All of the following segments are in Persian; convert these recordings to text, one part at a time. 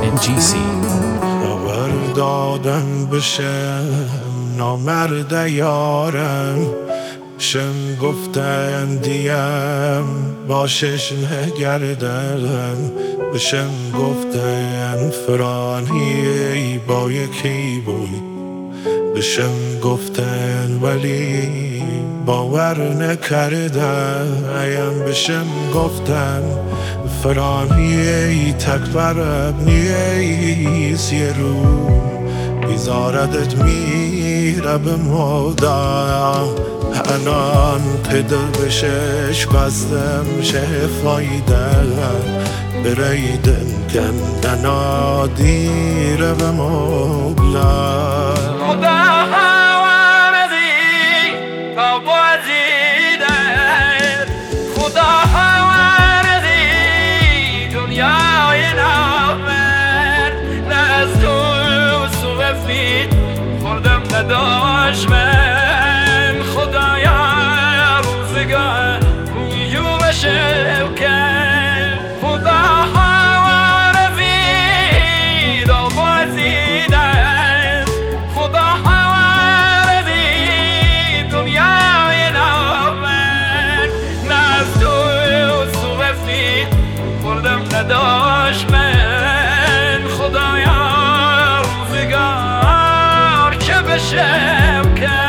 NGC خبر دادن بشه نامرد یارم شم گفتن دیم باشش نگردم بشم گفتن فرانی با یکی بود بشم گفتن ولی باور نکردم بشم گفتن فرانی تکبرم نیست یه رو بیزاردت میره به مدام الان قدر بشش بستم شه فایده بریدن کندنا دیره به مبلا خدا وردی تا بازیده خدا وردی دنیای نامر نه از تو سوفید خوردم نداشت من خدایا روزگار رویو بشه کرد خدا وردی تا بازیده خدا وردی دنیای نامر نه از تو سوفید خوردم نداشت من خدایا روزگار که بشم کرد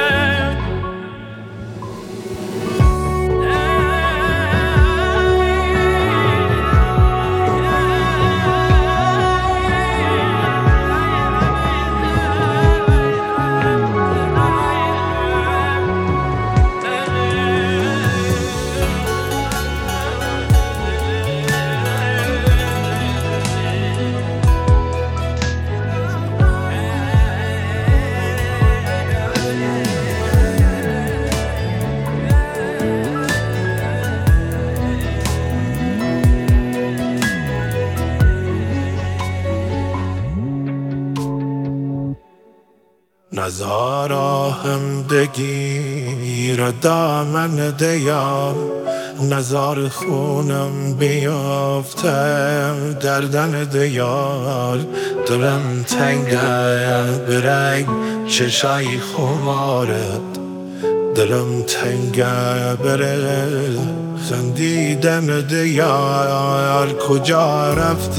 نزارا هم دگیر دامن دیار نزار خونم بیافتم دردن دیار دلم تنگه برنگ چشای خمارت دلم تنگه بره خندیدن دیار کجا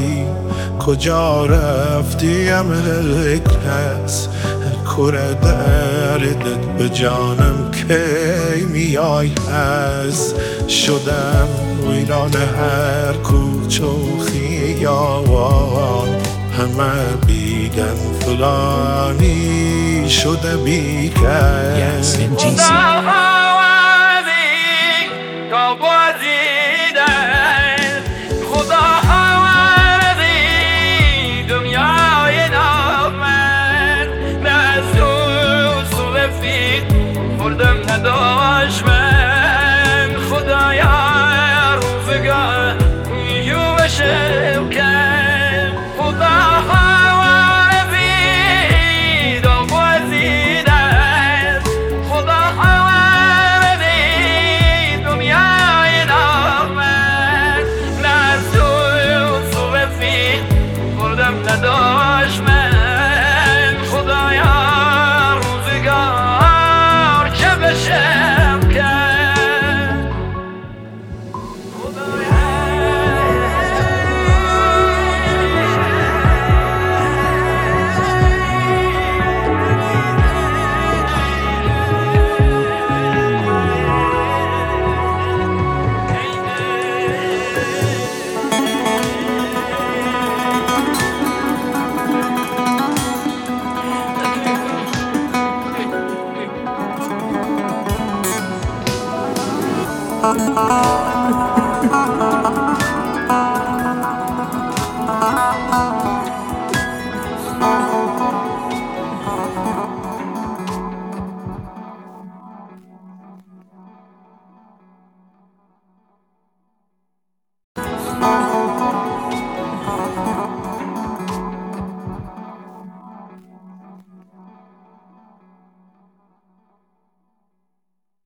رفتی املک هست کوره دردت به جانم کی میای هست شدم ویران هر کوچه و خیابان همه بیگن فلانی شده بیکس NGC